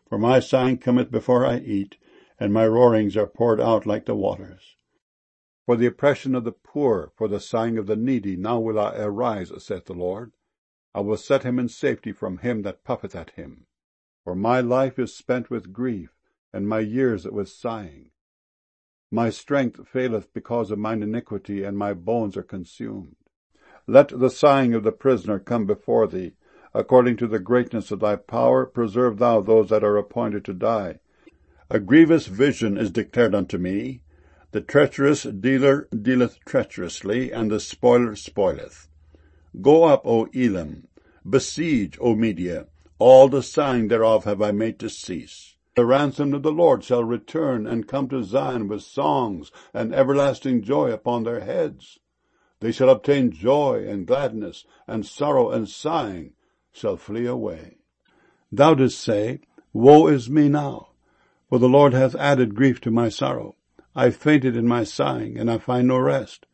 For my sighing cometh before I eat, and my roarings are poured out like the waters. For the oppression of the poor, for the sighing of the needy, now will I arise, saith the Lord. I will set him in safety from him that puffeth at him. For my life is spent with grief, and my years with sighing. My strength faileth because of mine iniquity, and my bones are consumed. Let the sighing of the prisoner come before thee. According to the greatness of thy power, preserve thou those that are appointed to die. A grievous vision is declared unto me. The treacherous dealer dealeth treacherously, and the spoiler spoileth. Go up, O Elam, besiege, O Media. All the sighing thereof have I made to cease. The ransomed of the Lord shall return, and come to Zion with songs and everlasting joy upon their heads. They shall obtain joy and gladness, and sorrow and sighing shall flee away. Thou didst say, Woe is me now, for the Lord hath added grief to my sorrow. I fainted in my sighing, and I find no rest.